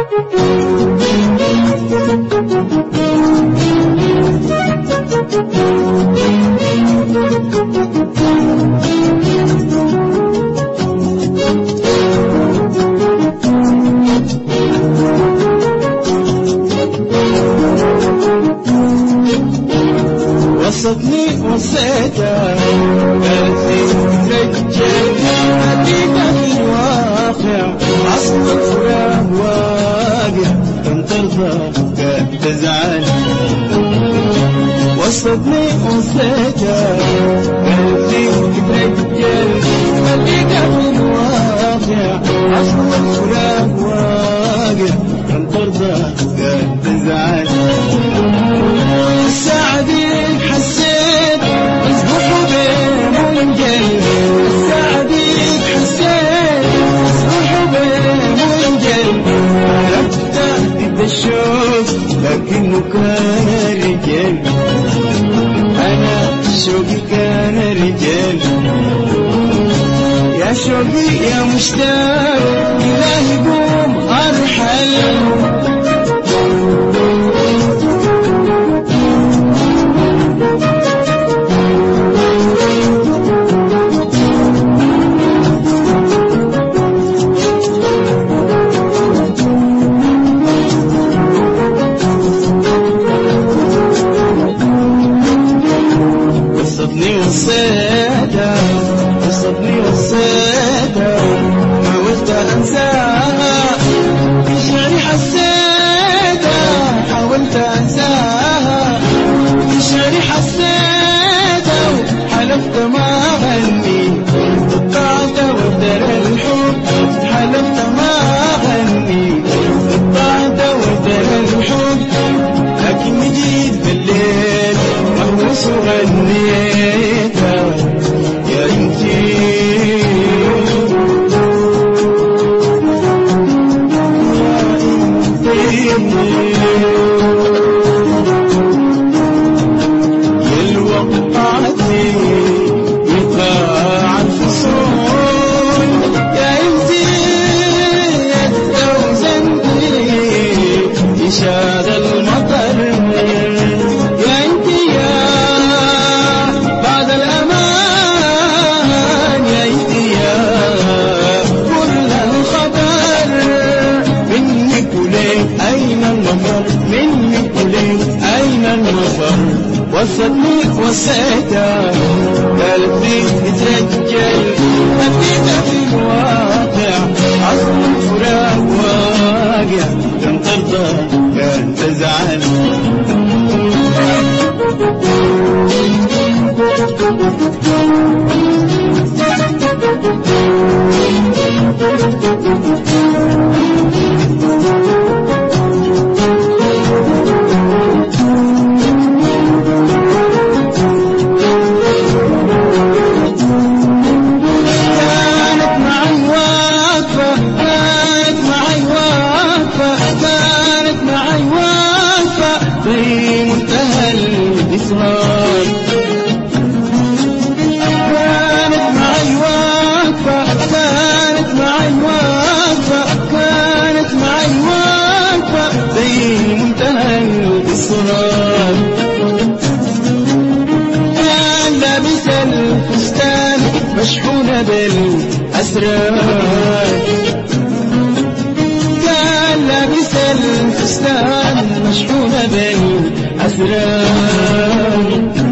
وصفني وصيته قلبي رجل حبيبه في الواقع أصل الفراق واقع إن ترضى قد تزعل. وصفني وصيته قلبي رجل حبيبه في الواقع أصل الفراق واقع إن ترضى قد تزعل. سعدين حسيت اصبح بين الجل سعدين حسيت اصبح بين الجل عرفت ضد الشوق لكنه كان رجال انا شوقي كان رجال. يا شوقي يا مشتاق إلهي قوم ارحل. وصفني وصيته حاولت انساها في شعري حسيتها حاولت انساها في شعري حسيتها حلفت ما اغني قطعت ودر الحب حلفت ما اغني قطعت ودر الحب لكن جيت بالليل مهووس وغنيتها يا انتي الوقعتي وقاع الفصول يا انتي التوزنتي يشاد المطر يا انتي يا بعد الامان يا انتي يا كل الخبر منك وليك اين المفر منك وليك اين المفر. وصلني وصيته قلبي يترجل حبيبه في الواقع أصل الفراق واقع كان ترضى كان تزعل. في منتهى الإصرار كانت معي واقفة كانت معي واقفة كانت معي واقفة في منتهى الإصرار. كان لابس الفستان مشحونة بالأسرار كان لابس الفستان مشحونة بالأسرار.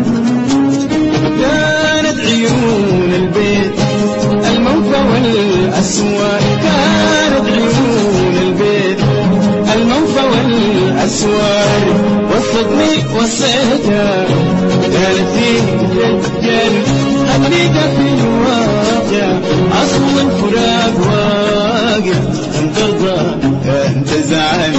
كانت عيون البيت الموفى والأسوار كانت عيون البيت الموفى والأسوار. وصدني وصيتها قالت لي رجال خليك في الواقع أصل الفراق واقع أن ترضى أن تزعل.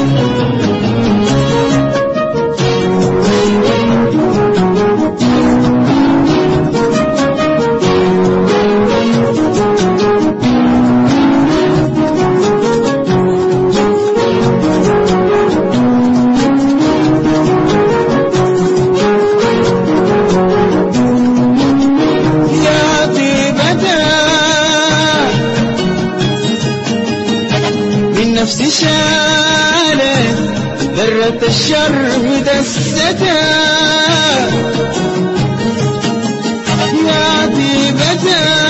نفسي شاف ذرة الشر دستها يا طيبتها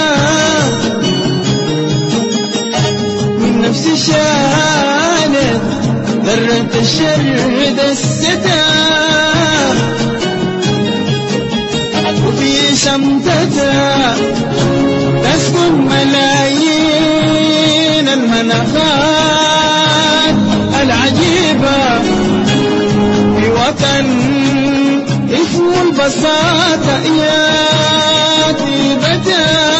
من نفس شانت ذرة الشر دستها وفي سمتها تسكن ملايين المناخات العجيبة في وطن اسمه البساطة يا طيبتها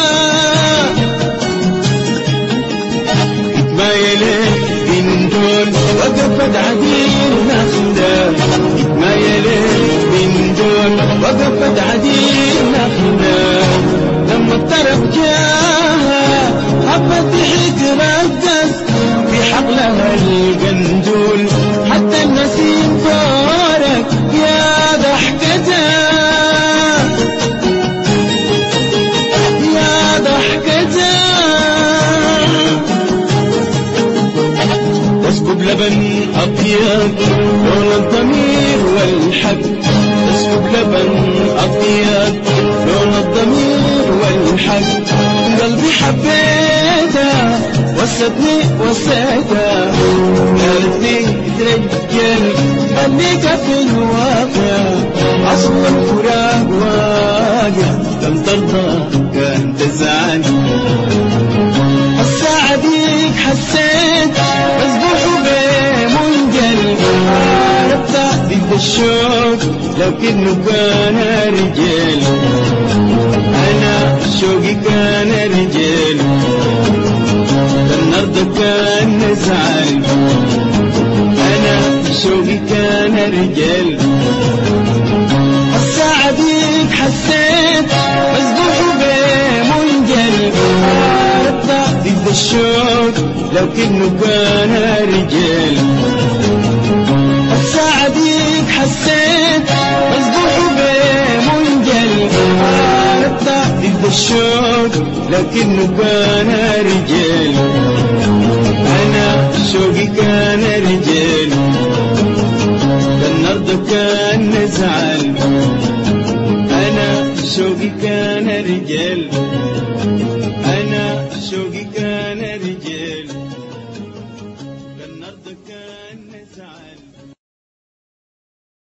اتمايلت بين دول وقفت عديل نخلة اتمايلت بين دول وقفت عديل نخلة لما الطرف جاها حبت تحترقص في حقلها القندول حتى النسيم فارق يا ضحكتها يا ضحكتها تسكب لبن أبيض لون الضمير والحق تسكب لبن أبيض لون الضمير والحق قلبي حبيتها وسيتها قالت لي ترجل خليك في الواقع أصل الفراق واقع لم ترضى كان تزعل الساعة ديك حسيت مسبوح بمنجل عرفت ضد الشوق لكنه كان رجال أنا شوقي كان رجال النهارده كان نزعل أنا شوقي كان رجال الساعة ديك حسيت مسبوح بمنجل عرفت ضد الشوق لكنه كان رجال الساعة ديك حسيت مسبوح بمنجل عرفت ضد الشوق لكنه كان رجال أنا شوقي كان رجال النهارده كان نزعل أنا شوقي كان رجال